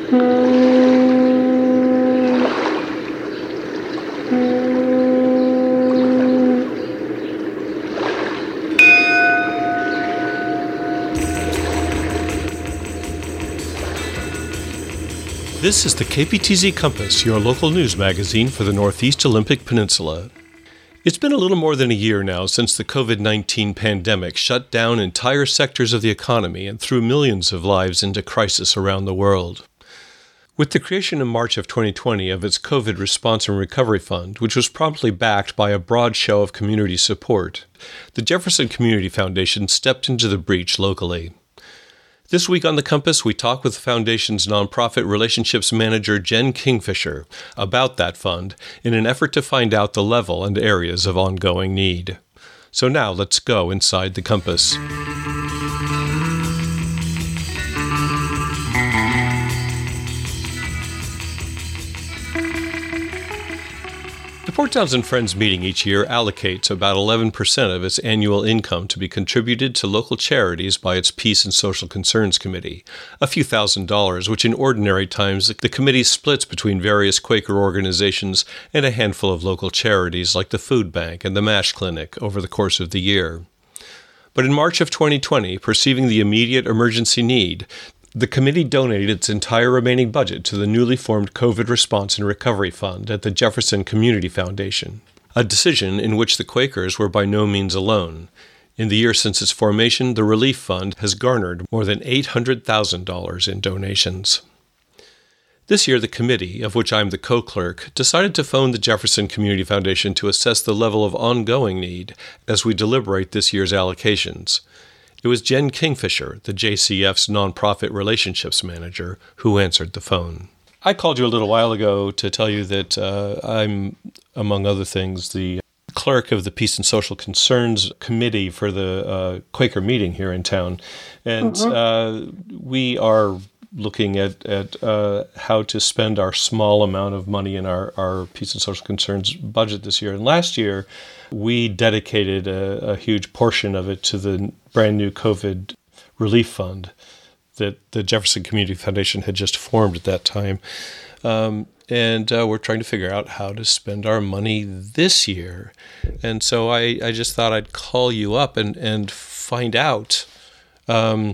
This is the KPTZ Compass, your local news magazine for the Northeast Olympic Peninsula. It's been a little more than a year now since the COVID-19 pandemic shut down entire sectors of the economy and threw millions of lives into crisis around the world. With the creation in March of 2020 of its COVID Response and Recovery Fund, which was promptly backed by a broad show of community support, the Jefferson Community Foundation stepped into the breach locally. This week on The Compass, we talk with the Foundation's nonprofit relationships manager, Jen Kingfisher, about that fund in an effort to find out the level and areas of ongoing need. So now let's go inside The Compass. The Port Townsend Friends meeting each year allocates about 11% of its annual income to be contributed to local charities by its Peace and Social Concerns Committee, a few $1,000s, which in ordinary times the committee splits between various Quaker organizations and a handful of local charities like the Food Bank and the MASH Clinic over the course of the year. But in March of 2020, perceiving the immediate emergency need, the committee donated its entire remaining budget to the newly formed COVID Response and Recovery Fund at the Jefferson Community Foundation, a decision in which the Quakers were by no means alone. In the year since its formation, the Relief Fund has garnered more than $800,000 in donations. This year, the committee, of which I'm the co-clerk, decided to phone the Jefferson Community Foundation to assess the level of ongoing need as we deliberate this year's allocations. It was Jen Kingfisher, the JCF's nonprofit relationships manager, who answered the phone. I called you a little while ago to tell you that I'm, among other things, the clerk of the Peace and Social Concerns Committee for the Quaker meeting here in town. And we are looking at how to spend our small amount of money in our Peace and Social Concerns budget this year. And last year, we dedicated a huge portion of it to the brand new COVID Relief Fund that the Jefferson Community Foundation had just formed at that time. And we're trying to figure out how to spend our money this year. And so I just thought I'd call you up and find out, for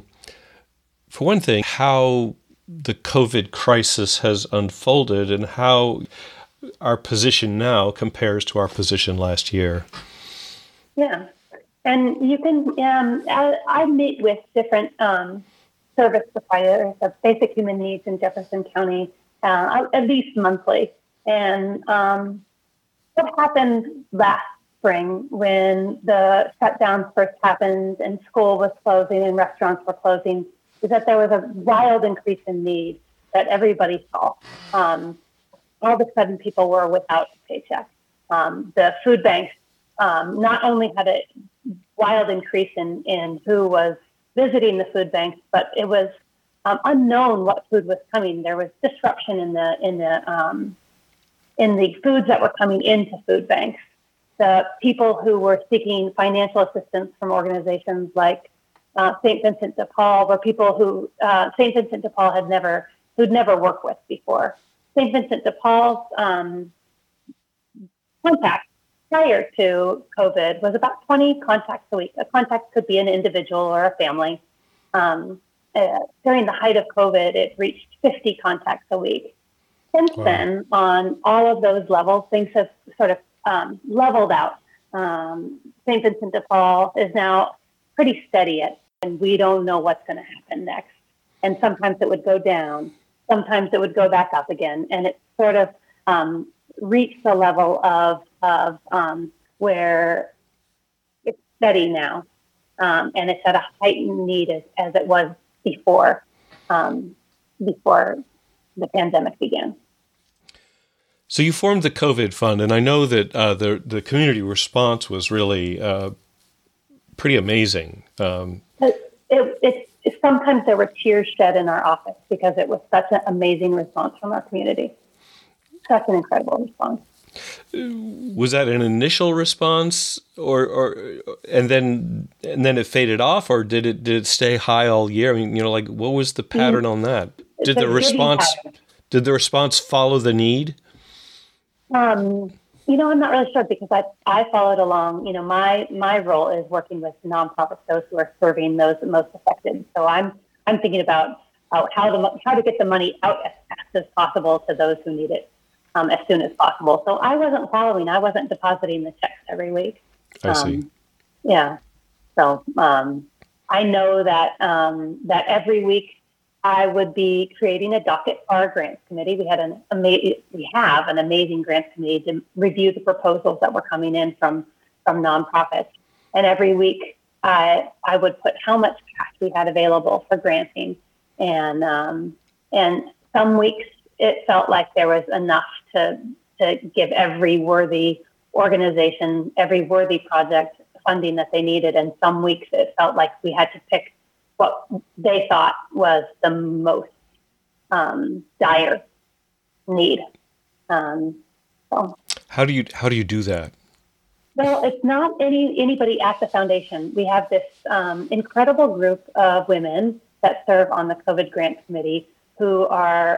one thing, how the COVID crisis has unfolded and how our position now compares to our position last year. Yeah. And you can, I meet with different service providers of basic human needs in Jefferson County at least monthly. And what happened last spring when the shutdowns first happened and school was closing and restaurants were closing is that there was a wild increase in need that everybody saw. All of a sudden, people were without a paycheck. The food banks not only had a wild increase in who was visiting the food banks, but it was unknown what food was coming. There was disruption in the foods that were coming into food banks. The people who were seeking financial assistance from organizations like St. Vincent de Paul were people who St. Vincent de Paul who'd never worked with before. St. Vincent de Paul's contact prior to COVID was about 20 contacts a week. A contact could be an individual or a family. During the height of COVID, it reached 50 contacts a week. Since then, on all of those levels, things have sort of leveled out. St. Vincent de Paul is now pretty steady and we don't know what's going to happen next. And sometimes it would go down. Sometimes it would go back up again. And it sort of reached the level of where it's steady now. And it's at a heightened need as it was before the pandemic began. So you formed the COVID Fund, and I know that the community response was really pretty amazing. Sometimes there were tears shed in our office because it was such an amazing response from our community. Such an incredible response. Was that an initial response, or and then it faded off, or did it stay high all year? I mean, what was the pattern on that? did the response follow the need? I'm not really sure because I followed along. My role is working with nonprofits, those who are serving those most affected. So I'm thinking about how to get the money out as fast as possible to those who need it as soon as possible. So I wasn't following. I wasn't depositing the checks every week. I see. Yeah. So I know that that every week I would be creating a docket for our grants committee. We have an amazing grants committee to review the proposals that were coming in from nonprofits. And every week I would put how much cash we had available for granting. And some weeks it felt like there was enough to give every worthy organization, every worthy project funding that they needed. And some weeks it felt like we had to pick what they thought was the most dire need. How do you do that? Well, it's not anybody at the foundation. We have this incredible group of women that serve on the COVID grant committee who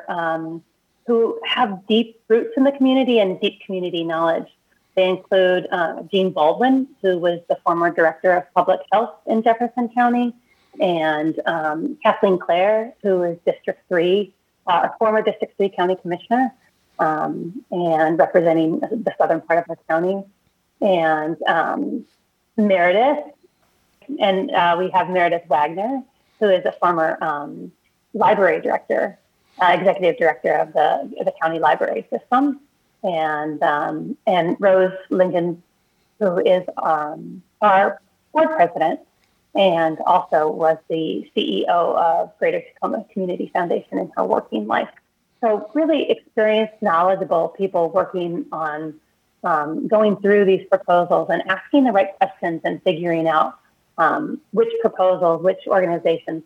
have deep roots in the community and deep community knowledge. They include Jean Baldwin, who was the former director of public health in Jefferson County, and Kathleen Clare, who is former District 3 County Commissioner, and representing the southern part of our county, and Meredith, and we have Meredith Wagner, who is a former library director, executive director of the county library system, and Rose Lincoln, who is our board president, and also was the CEO of Greater Tacoma Community Foundation in her working life. So really experienced, knowledgeable people working on going through these proposals and asking the right questions and figuring out which proposals, which organizations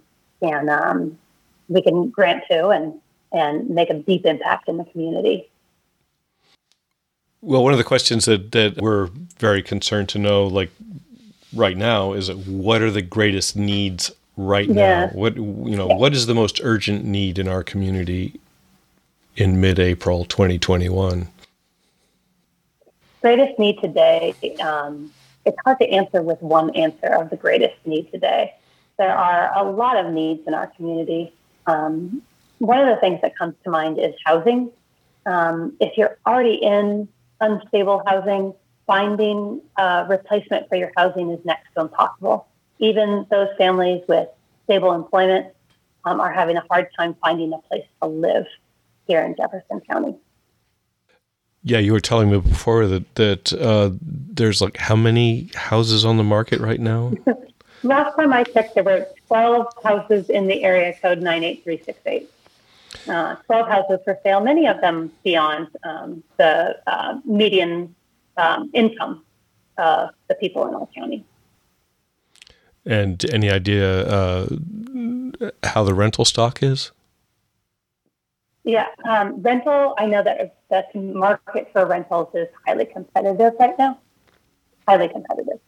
we can grant to and make a deep impact in the community. Well, one of the questions that we're very concerned to know, like right now, is what are the greatest needs right now? What is the most urgent need in our community in mid-April 2021? Greatest need today, it's hard to answer with one answer of the greatest need today. There are a lot of needs in our community. One of the things that comes to mind is housing. If you're already in unstable housing, finding a replacement for your housing is next to impossible. Even those families with stable employment are having a hard time finding a place to live here in Jefferson County. Yeah, you were telling me before that there's like how many houses on the market right now? Last time I checked, there were 12 houses in the area code 98368. 12 houses for sale, many of them beyond the median income of the people in our county. And any idea how the rental stock is? Yeah, rental, I know that the market for rentals is highly competitive right now. Highly competitive.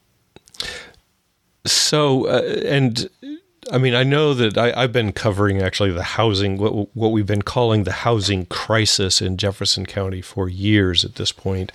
So, and I mean, I know that I've been covering actually the housing, what we've been calling the housing crisis in Jefferson County for years at this point.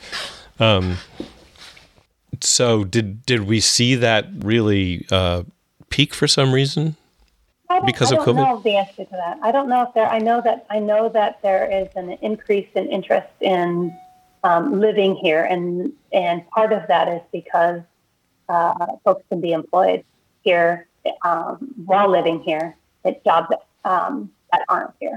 So did we see that really peak for some reason because of COVID? I don't know the answer to that. I don't know if there. I know that there is an increase in interest in living here, and part of that is because folks can be employed here while living here at jobs that aren't here.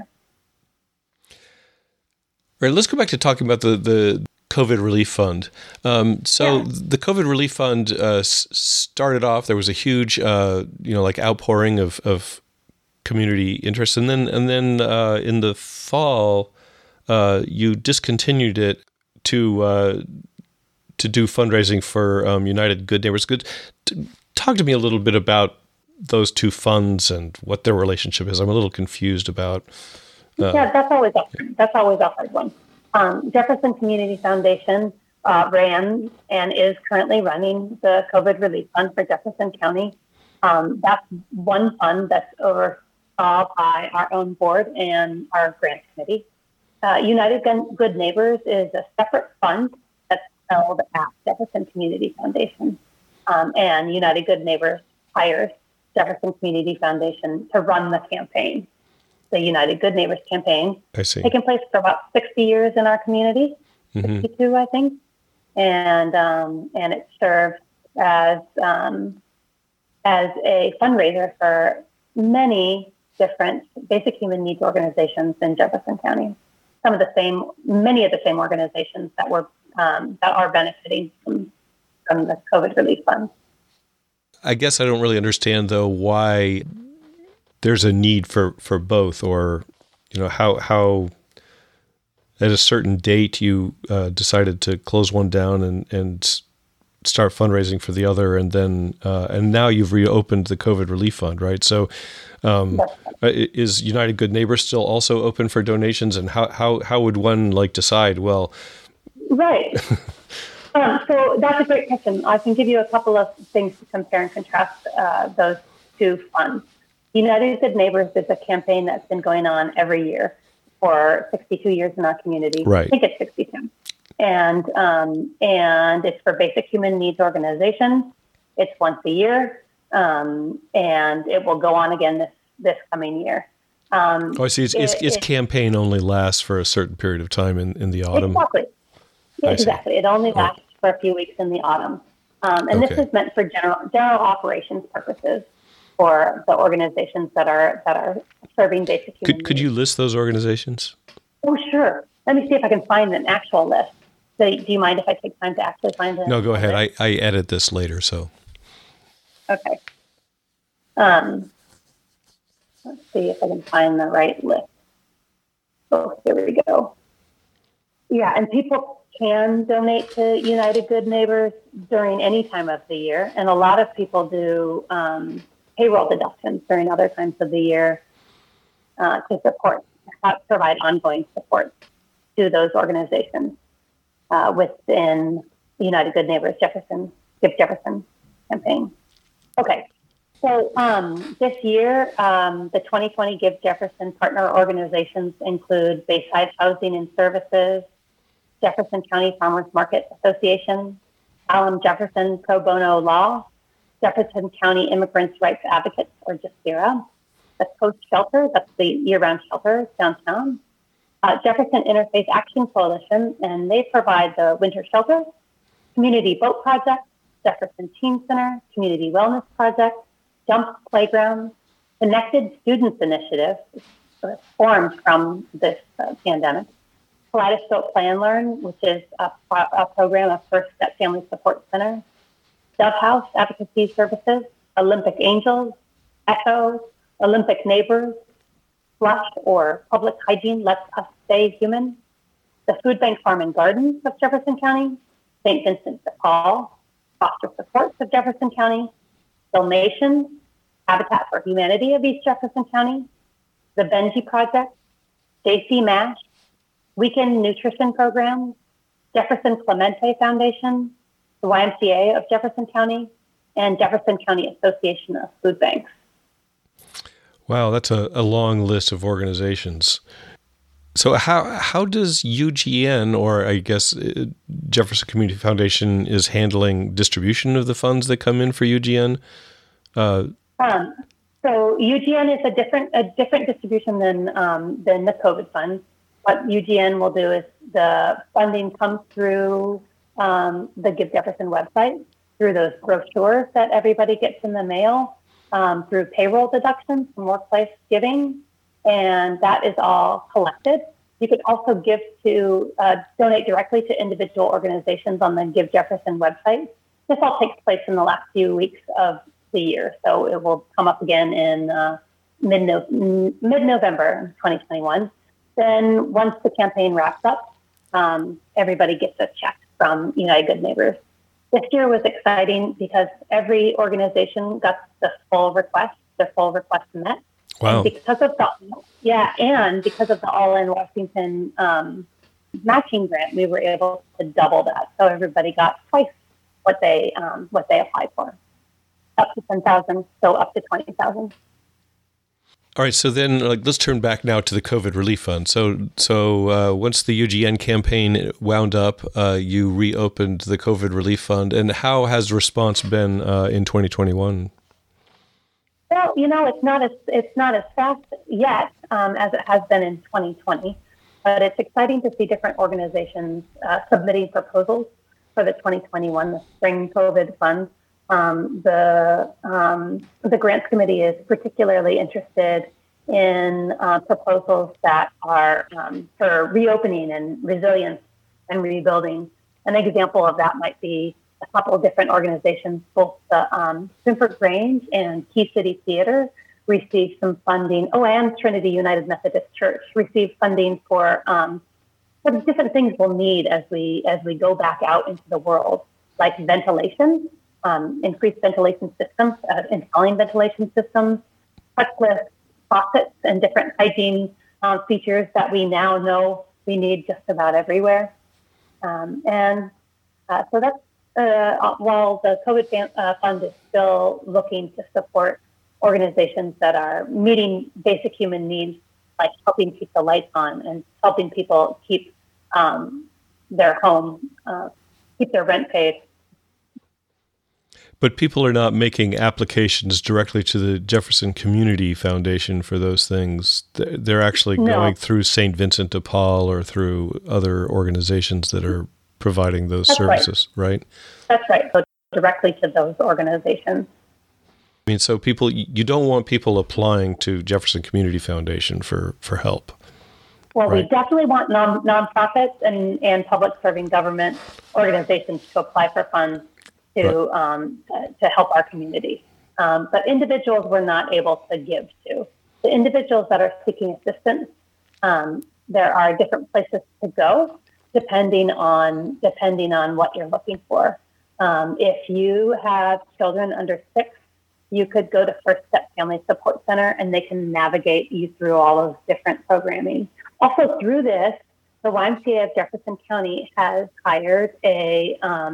All right, let's go back to talking about the COVID Relief Fund. The COVID Relief Fund started off, there was a huge, outpouring of community interest. And then in the fall, you discontinued it to do fundraising for United Good Neighbors. Talk to me a little bit about those two funds and what their relationship is. I'm a little confused about. That's always a hard one. Jefferson Community Foundation ran and is currently running the COVID Relief Fund for Jefferson County. That's one fund that's over oversaw by our own board and our grant committee. United Good Neighbors is a separate fund that's held at Jefferson Community Foundation. And United Good Neighbors hires Jefferson Community Foundation to run the campaign. The United Good Neighbors campaign, taken place for about 60 years in our community, 62, I think. And it serves as a fundraiser for many different basic human needs organizations in Jefferson County. Many of the same organizations that are benefiting from the COVID relief fund. I guess I don't really understand though why there's a need for both, or how at a certain date you decided to close one down and start fundraising for the other, and then and now you've reopened the COVID relief fund, right? So is United Good Neighbors still also open for donations, and how would one decide? Well, right. So that's a great question. I can give you a couple of things to compare and contrast those two funds. United Good Neighbors is a campaign that's been going on every year for 62 years in our community. Right. I think it's 62. And it's for basic human needs organizations. It's once a year, and it will go on again this coming year. I see. Its campaign only lasts for a certain period of time in the autumn. Exactly. Yeah, exactly. It only lasts for a few weeks in the autumn. And this is meant for general operations purposes for the organizations that are serving basic human needs. Could you list those organizations? Oh, sure. Let me see if I can find an actual list. So, do you mind if I take time to actually find it? No, go ahead. I edit this later, so. Okay. Let's see if I can find the right list. Oh, here we go. Yeah, and people can donate to United Good Neighbors during any time of the year, and a lot of people do payroll deductions during other times of the year to provide ongoing support to those organizations within United Good Neighbors Give Jefferson campaign. Okay, so this year, the 2020 Give Jefferson partner organizations include Bayside Housing and Services, Jefferson County Farmers Market Association, Alan Jefferson Pro Bono Law, Jefferson County Immigrants' Rights Advocates, or JSTIRA, the Coast Shelter, that's the year-round shelter downtown, Jefferson Interfaith Action Coalition, and they provide the winter shelter, Community Boat Project, Jefferson Teen Center, Community Wellness Project, Jump Playground, Connected Students Initiative, formed from this pandemic, Kaleidoscope Play and Learn, which is a program of First Step Family Support Center, Dove House Advocacy Services, Olympic Angels, ECHO, Olympic Neighbors, Flush or Public Hygiene Lets Us Stay Human, the Food Bank Farm and Gardens of Jefferson County, St. Vincent de Paul, Foster Supports of Jefferson County, Dalmatians, Habitat for Humanity of East Jefferson County, the Benji Project, JC MASH, Weekend Nutrition Program, Jefferson Clemente Foundation, the YMCA of Jefferson County, and Jefferson County Association of Food Banks. Wow, that's a long list of organizations. So how does UGN, or I guess Jefferson Community Foundation, is handling distribution of the funds that come in for UGN? So UGN is a different distribution than the COVID funds. What UGN will do is the funding comes through the Give Jefferson website, through those brochures that everybody gets in the mail, through payroll deductions from workplace giving, and that is all collected. You could also donate directly to individual organizations on the Give Jefferson website. This all takes place in the last few weeks of the year, so it will come up again in mid-November 2021. Then once the campaign wraps up, everybody gets a check from United Good Neighbors. This year was exciting because every organization got their full request met. Wow. And because of the All in Washington matching grant, we were able to double that. So everybody got twice what they applied for, up to $10,000, so up to $20,000. All right, so then let's turn back now to the COVID relief fund. So once the UGN campaign wound up, you reopened the COVID relief fund, and how has the response been in 2021? Well, it's not as fast yet as it has been in 2020, but it's exciting to see different organizations submitting proposals for the 2021, the Spring COVID Fund. The Grants Committee is particularly interested in proposals that are for reopening and resilience and rebuilding. An example of that might be a couple of different organizations, both the Simford Grange and Key City Theater received some funding. Oh, and Trinity United Methodist Church received funding for some different things we'll need as we go back out into the world, like ventilation, increased ventilation systems, installing ventilation systems, touchless faucets, and different hygiene features that we now know we need just about everywhere. So that's while the COVID fund is still looking to support organizations that are meeting basic human needs, like helping keep the lights on and helping people keep their home, keep their rent paid. But people are not making applications directly to the Jefferson Community Foundation for those things. They're actually going through St. Vincent de Paul or through other organizations that are providing those services, right? That's right. So directly to those organizations. I mean, so you don't want people applying to Jefferson Community Foundation for help. Well, right? We definitely want nonprofits and public serving government organizations to apply for funds to help our community. But individuals we're not able to give to. The individuals that are seeking assistance, there are different places to go depending on what you're looking for. If you have children under 6, you could go to First Step Family Support Center, and they can navigate you through all of different programming. Also, through this, the YMCA of Jefferson County has hired a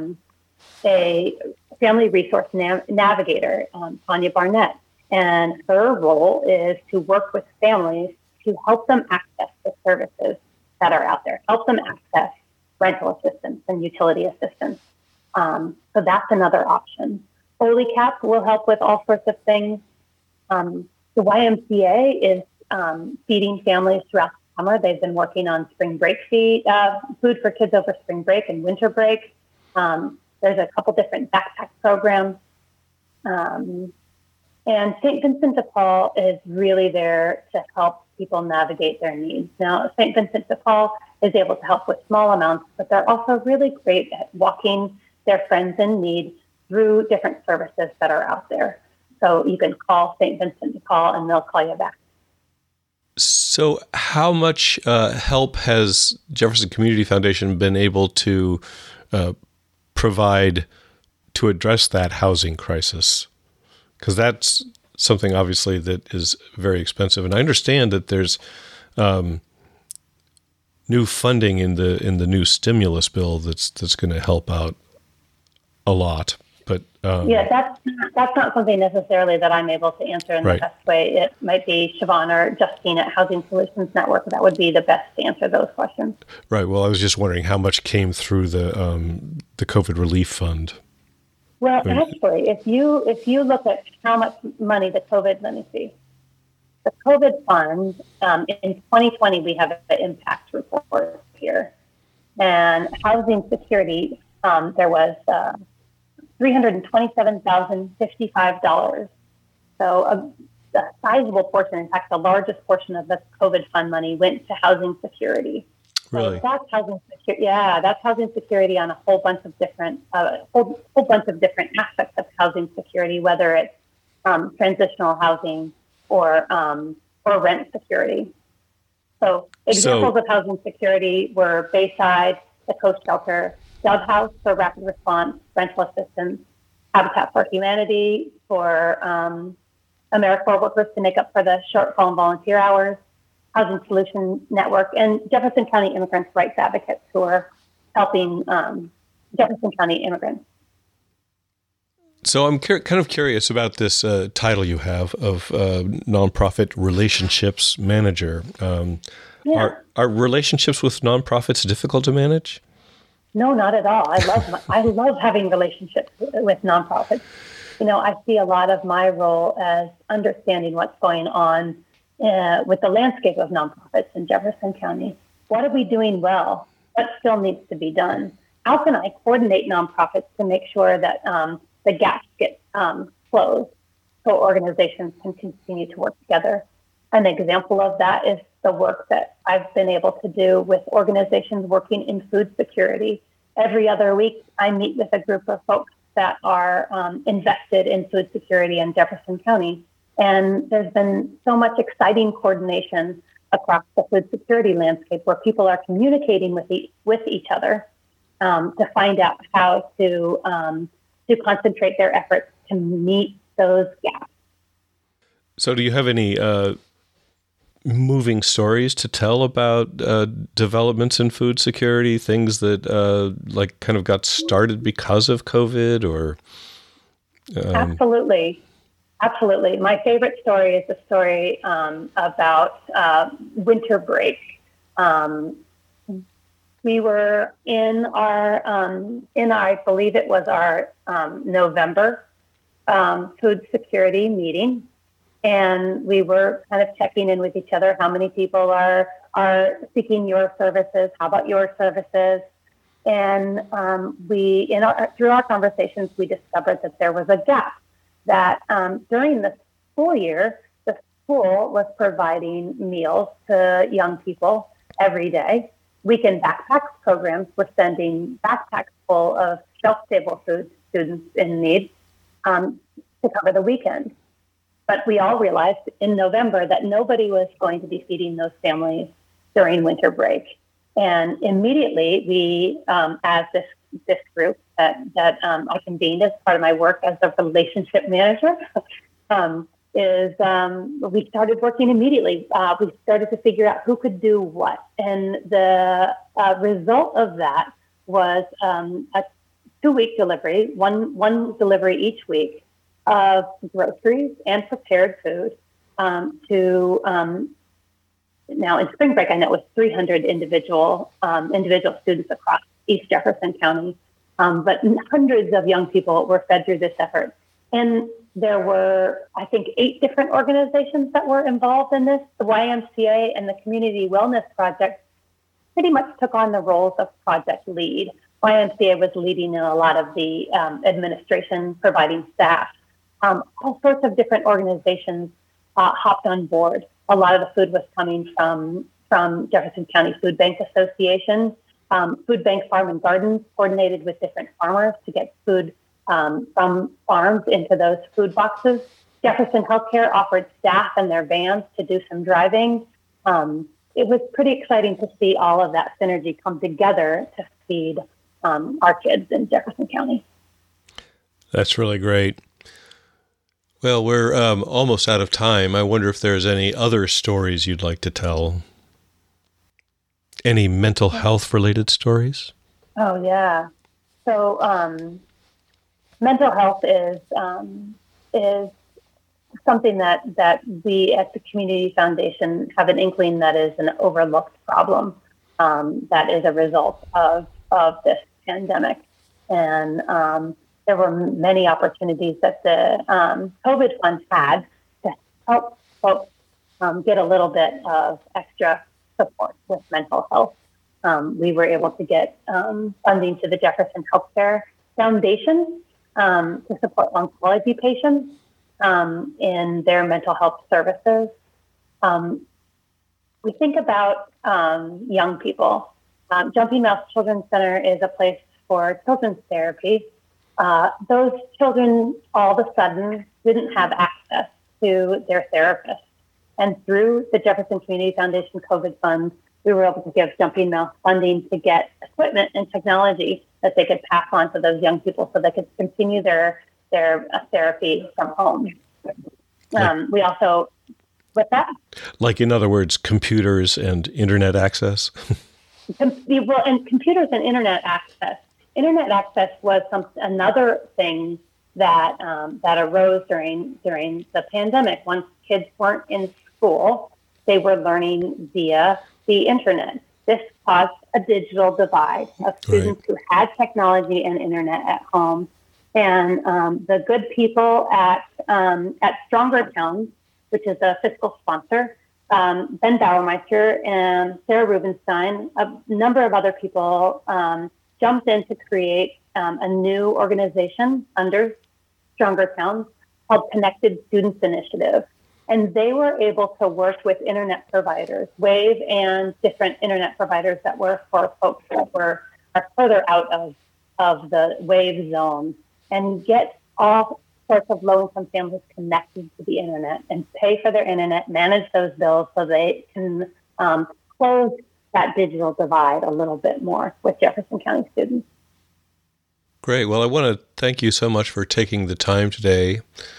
family resource navigator, Tanya Barnett, and her role is to work with families to help them access the services that are out there, help them access rental assistance and utility assistance. So that's another option. OLECAP will help with all sorts of things. The YMCA is feeding families throughout the summer. They've been working on spring break food for kids over spring break and winter break. There's a couple different backpack programs. And St. Vincent de Paul is really there to help people navigate their needs. Now, St. Vincent de Paul is able to help with small amounts, but they're also really great at walking their friends in need through different services that are out there. So you can call St. Vincent de Paul and they'll call you back. So how much help has Jefferson Community Foundation been able to provide to address that housing crisis? Because that's something obviously that is very expensive. And I understand that there's new funding in the new stimulus bill that's going to help out a lot. But that's not something necessarily that I'm able to answer in the best way. It might be Siobhan or Justine at Housing Solutions Network that would be the best to answer those questions. Right. Well, I was just wondering how much came through the COVID relief fund. Well, actually, if you look at how much money the COVID fund in 2020, we have an impact report here, and housing security there was $327,055. So a sizable portion, in fact, the largest portion of the COVID fund money went to housing security. Really? So that's housing security. Yeah, that's housing security on a whole bunch of different whole bunch of different aspects of housing security, whether it's transitional housing or rent security. So examples of housing security were Bayside, the Coast Shelter, Dove House for rapid response rental assistance, Habitat for Humanity for AmeriCorps workers to make up for the shortfall in volunteer hours, Housing Solutions Network, and Jefferson County Immigrants' Rights Advocates who are helping Jefferson County immigrants. So I'm kind of curious about this title you have of nonprofit relationships manager. Are relationships with nonprofits difficult to manage? No, not at all. I love having relationships with nonprofits. I see a lot of my role as understanding what's going on with the landscape of nonprofits in Jefferson County. What are we doing well? What still needs to be done? How can I coordinate nonprofits to make sure that the gaps get closed so organizations can continue to work together? An example of that is the work that I've been able to do with organizations working in food security. Every other week, I meet with a group of folks that are invested in food security in Jefferson County. And there's been so much exciting coordination across the food security landscape where people are communicating with each other to find out how to concentrate their efforts to meet those gaps. So do you have any moving stories to tell about developments in food security, things that kind of got started because of COVID or? Absolutely. My favorite story is the story about winter break. We were in our, I believe it was our November food security meeting. And we were kind of checking in with each other. How many people are seeking your services? How about your services? And through our conversations, we discovered that there was a gap. That during the school year, the school was providing meals to young people every day. Weekend backpacks programs were sending backpacks full of shelf-stable food to students in need to cover the weekend. But we all realized in November that nobody was going to be feeding those families during winter break. And immediately we, as this group that I convened as part of my work as a relationship manager, we started working immediately. We started to figure out who could do what. And the result of that was a 2-week delivery, one delivery each week of groceries and prepared food to now in spring break, I know it was 300 individual students across East Jefferson County, but hundreds of young people were fed through this effort. And there were, I think, 8 different organizations that were involved in this. The YMCA and the Community Wellness Project pretty much took on the roles of project lead. YMCA was leading in a lot of the administration, providing staff. All sorts of different organizations hopped on board. A lot of the food was coming from Jefferson County Food Bank Association. Food Bank Farm and Gardens coordinated with different farmers to get food from farms into those food boxes. Jefferson Healthcare offered staff and their vans to do some driving. It was pretty exciting to see all of that synergy come together to feed our kids in Jefferson County. That's really great. Well, we're almost out of time. I wonder if there's any other stories you'd like to tell. Any mental health related stories? Oh, yeah. So mental health is something that we at the Community Foundation have an inkling that is an overlooked problem that is a result of this pandemic. And there were many opportunities that the COVID Fund had to help folks get a little bit of extra support with mental health. We were able to get funding to the Jefferson Healthcare Foundation to support oncology patients in their mental health services. We think about young people. Jumping Mouse Children's Center is a place for children's therapy. Those children all of a sudden didn't have access to their therapist. And through the Jefferson Community Foundation COVID Fund, we were able to give Jumping Mouse funding to get equipment and technology that they could pass on to those young people so they could continue their therapy from home. We also, with that? Like, in other words, computers and internet access? Well, and computers and internet access. Internet access was another thing that that arose during the pandemic. Once kids weren't in school, they were learning via the internet. This caused a digital divide of students who had technology and internet at home. And the good people at Stronger Towns, which is a fiscal sponsor, Ben Bauermeister and Sarah Rubenstein, a number of other people jumped in to create a new organization under Stronger Towns called Connected Students Initiative. And they were able to work with internet providers, Wave and different internet providers that were for folks that are further out of the Wave zone, and get all sorts of low-income families connected to the internet and pay for their internet, manage those bills so they can close that digital divide a little bit more with Jefferson County students. Great. Well, I want to thank you so much for taking the time today.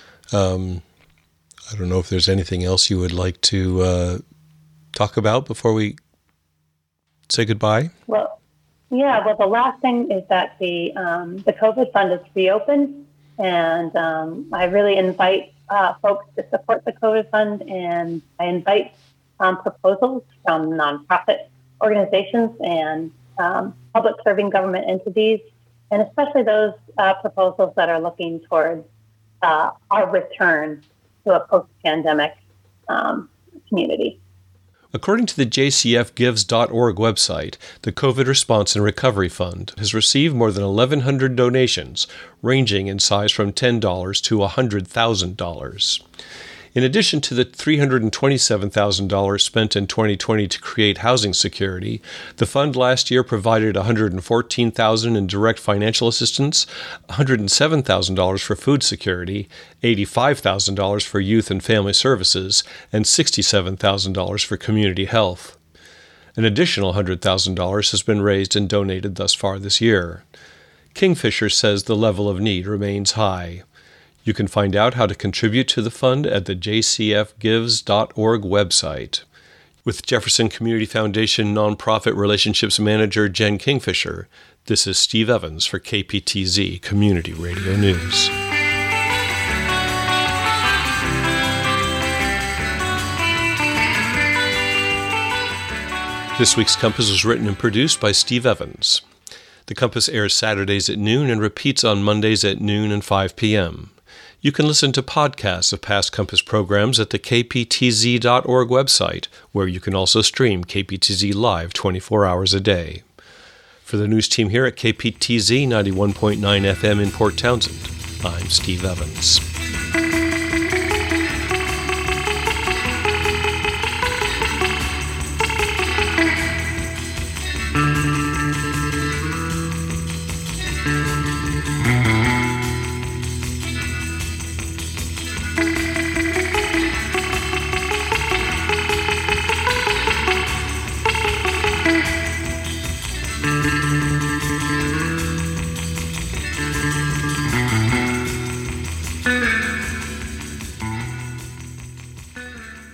I don't know if there's anything else you would like to talk about before we say goodbye. Well, the last thing is that the COVID fund is reopened, and I really invite folks to support the COVID fund, and I invite proposals from nonprofit organizations and public serving government entities, and especially those proposals that are looking towards our return to a post-pandemic community. According to the jcfgives.org website, the COVID Response and Recovery Fund has received more than 1,100 donations, ranging in size from $10 to $100,000. In addition to the $327,000 spent in 2020 to create housing security, the fund last year provided $114,000 in direct financial assistance, $107,000 for food security, $85,000 for youth and family services, and $67,000 for community health. An additional $100,000 has been raised and donated thus far this year. Kingfisher says the level of need remains high. You can find out how to contribute to the fund at the jcfgives.org website. With Jefferson Community Foundation Nonprofit Relationships Manager Jen Kingfisher, this is Steve Evans for KPTZ Community Radio News. This week's Compass was written and produced by Steve Evans. The Compass airs Saturdays at noon and repeats on Mondays at noon and 5 p.m. You can listen to podcasts of past Compass programs at the kptz.org website, where you can also stream KPTZ Live 24 hours a day. For the news team here at KPTZ 91.9 FM in Port Townsend, I'm Steve Evans.